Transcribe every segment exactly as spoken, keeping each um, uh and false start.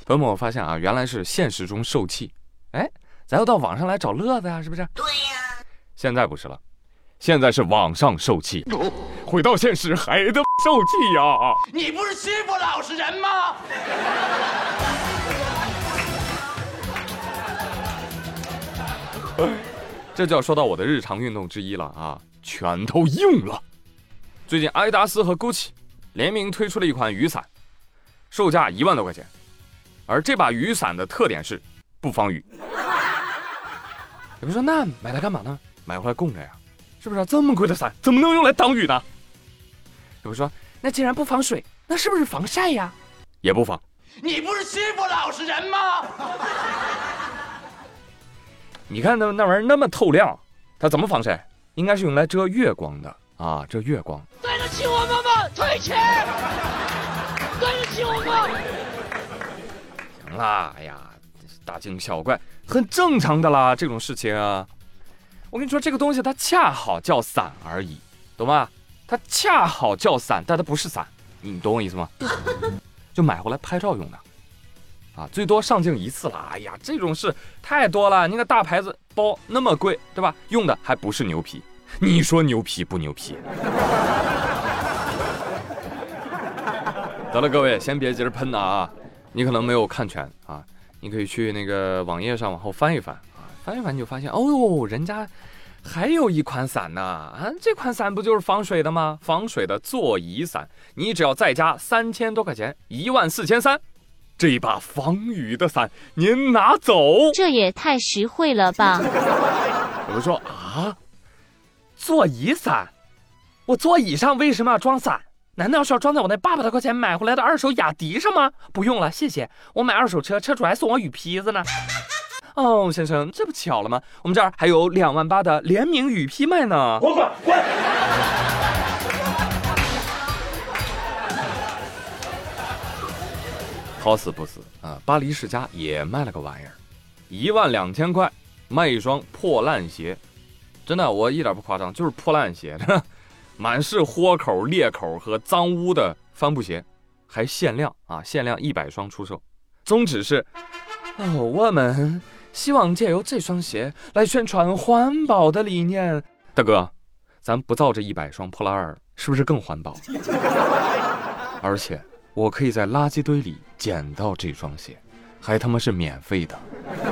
朋友们，我发现啊，原来是现实中受气，哎，咱又到网上来找乐子呀，是不是？ 对呀。 现在不是了，现在是网上受气，回到现实还得受气呀！ 你不是欺负老实人吗？ 这就要说到我的日常运动之一了啊，拳头硬了。最近阿迪达斯和 Gucci 联名推出了一款雨伞，售价一万多块钱，而这把雨伞的特点是不防雨。有人说那买它干嘛呢？买回来供着呀，是不是？这么贵的伞怎么能用来挡雨呢？有人说那既然不防水，那是不是防晒呀？也不防。 你不是欺负老实人吗？ 你看那那玩意儿那么透亮，它怎么防晒？应该是用来遮月光的啊，遮月光。 对得起我们吗？退钱！对得起我们！ 行啦，哎呀，大惊小怪，很正常的啦，这种事情啊。我跟你说，这个东西它恰好叫伞而已，懂吗？它恰好叫伞，但它不是伞，你懂我意思吗？就买回来拍照用的。啊，最多上镜一次了。哎呀，这种事太多了。你看大牌子包那么贵，对吧？用的还不是牛皮，你说牛皮不牛皮？得了，各位先别急着喷啊，你可能没有看全啊，你可以去那个网页上往后翻一翻啊，翻一翻你就发现，哦呦，人家还有一款伞呢啊，这款伞不就是防水的吗？防水的座椅伞，你只要再加三千多块钱，一万四千三。这一把防雨的伞您拿走， 这也太实惠了吧！ 有人说啊，座椅伞，我座椅上为什么要装伞？难道是要装在我那八百多块钱买回来的二手雅迪上吗？不用了，谢谢。我买二手车，车主还送我雨披子呢。哦，先生，这不巧了吗？我们这儿还有两万八的联名雨披卖呢。滚滚滚！好死不死啊！巴黎世家也卖了个玩意儿，一万两千块卖一双破烂鞋，真的，我一点不夸张，就是破烂鞋，满是豁口、裂口和脏污的帆布鞋，还限量啊，限量一百双出售。宗旨是，哦，我们希望借由这双鞋来宣传环保的理念。大哥，咱不造这一百双破烂儿，是不是更环保？而且我可以在垃圾堆里捡到这双鞋，还他妈是免费的。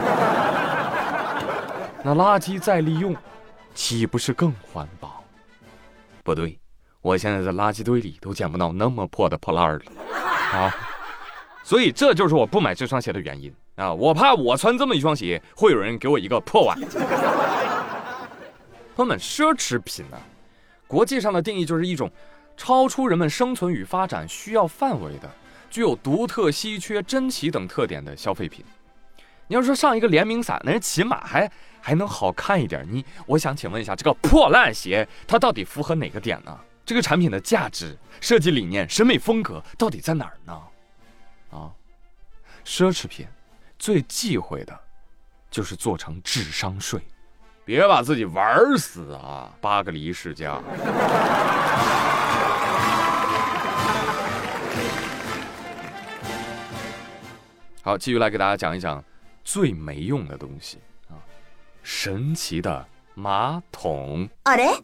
那垃圾再利用，岂不是更环保？不对，我现在在垃圾堆里都捡不到那么破的破烂了啊！所以这就是我不买这双鞋的原因啊！我怕我穿这么一双鞋，会有人给我一个破碗。朋友们，奢侈品呢、啊，国际上的定义就是一种超出人们生存与发展需要范围的、具有独特、稀缺、珍奇等特点的消费品。你要说上一个联名伞，那人起码还还能好看一点。你，我想请问一下，这个破烂鞋它到底符合哪个点呢？这个产品的价值、设计理念、审美风格到底在哪儿呢？啊，奢侈品最忌讳的就是做成智商税，别把自己玩死啊！巴格黎世家。好，继续来给大家讲一讲最没用的东西啊，神奇的马桶。啊嘞！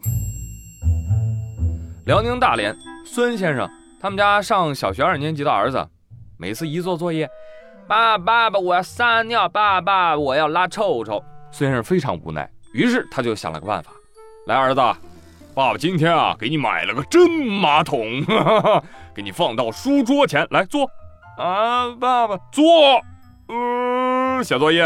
辽宁大连孙先生他们家上小学二年级的儿子，每次一做作业，爸爸爸我要撒尿，爸爸我要拉臭臭。孙先生非常无奈，于是他就想了个办法，来儿子，爸爸今天啊给你买了个真马桶，呵呵，给你放到书桌前来坐。啊，爸爸坐，嗯，写作业。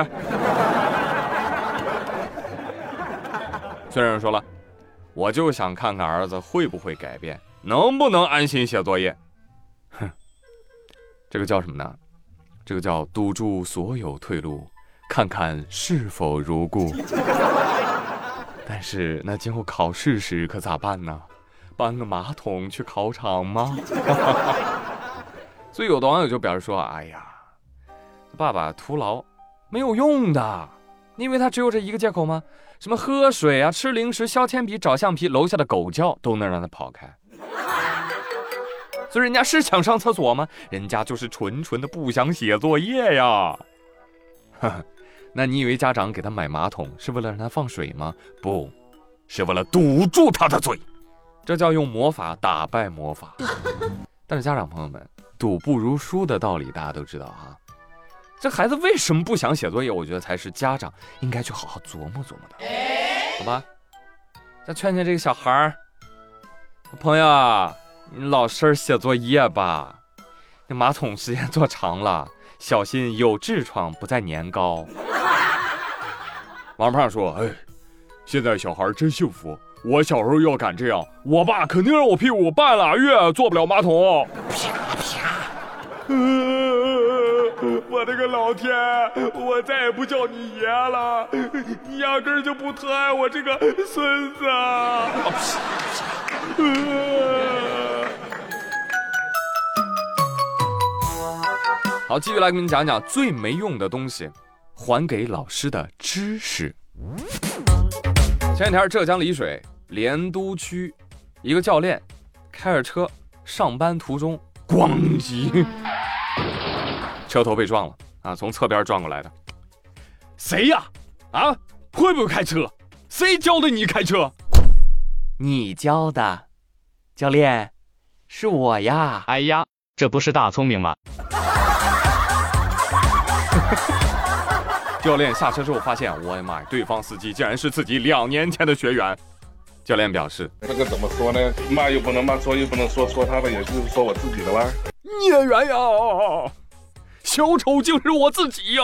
孙先生说了，我就想看看儿子会不会改变，能不能安心写作业。哼，这个叫什么呢？这个叫堵住所有退路，看看是否如故。但是那今后考试时可咋办呢？搬个马桶去考场吗？所以有的网友就表示说，哎呀，爸爸徒劳，没有用的。你以为他只有这一个借口吗？什么喝水啊、吃零食、削铅笔、找橡皮，楼下的狗叫都能让他跑开。 所以人家是想上厕所吗？人家就是纯纯的不想写作业呀。呵呵，那你以为家长给他买马桶是为了让他放水吗？不，是为了堵住他的嘴。这叫用魔法打败魔法。但是家长朋友们，赌不如输的道理大家都知道哈。这孩子为什么不想写作业？我觉得才是家长应该去好好琢磨琢磨的，好吧？再劝劝这个小孩儿，朋友，你老实写作业吧，这马桶时间坐长了，小心有痔疮不再年糕。王胖说：“哎，现在小孩真幸福，我小时候要敢这样，我爸肯定让我屁股半拉月坐不了马桶。”啪啪。我的个老天，我再也不叫你爷了，你压根儿就不疼爱我这个孙子啊！好，继续来跟你讲讲最没用的东西，还给老师的知识。前几天浙江丽水莲都区一个教练开着车上班途中，咣叽，车头被撞了啊！从侧边撞过来的。谁呀？啊，会不会开车？谁教的你开车？你教的，教练，是我呀。 哎呀，这不是大聪明吗？ 教练下车之后发现，我的妈呀，对方司机竟然是自己两年前的学员。教练表示， 这个怎么说呢？骂又不能骂，说又不能说，说他的也就是说我自己的吧。 孽缘呀！小丑竟是我自己呀！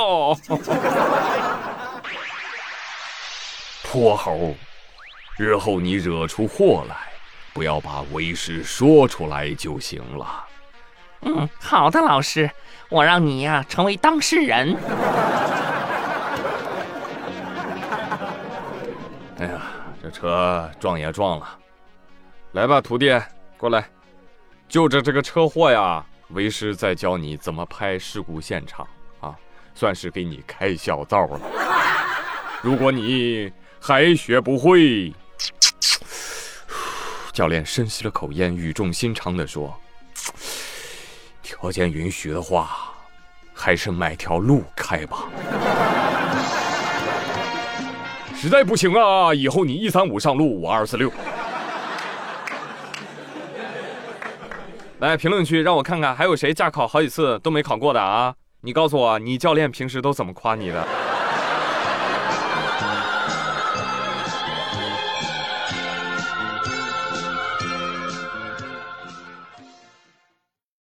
泼猴，日后你惹出祸来，不要把为师说出来就行了。 嗯，好的，老师，我让你呀、啊、成为当事人。 哎呀，这车撞也撞了，来吧，徒弟，过来，就着这个车祸呀。为师再教你怎么拍事故现场啊，算是给你开小灶了。如果你还学不会，教练深吸了口烟，语重心长地说：“条件允许的话，还是买条路开吧。实在不行啊，以后你一三五上路，我二四六。”来评论区让我看看还有谁驾考好几次都没考过的啊！你告诉我，你教练平时都怎么夸你的？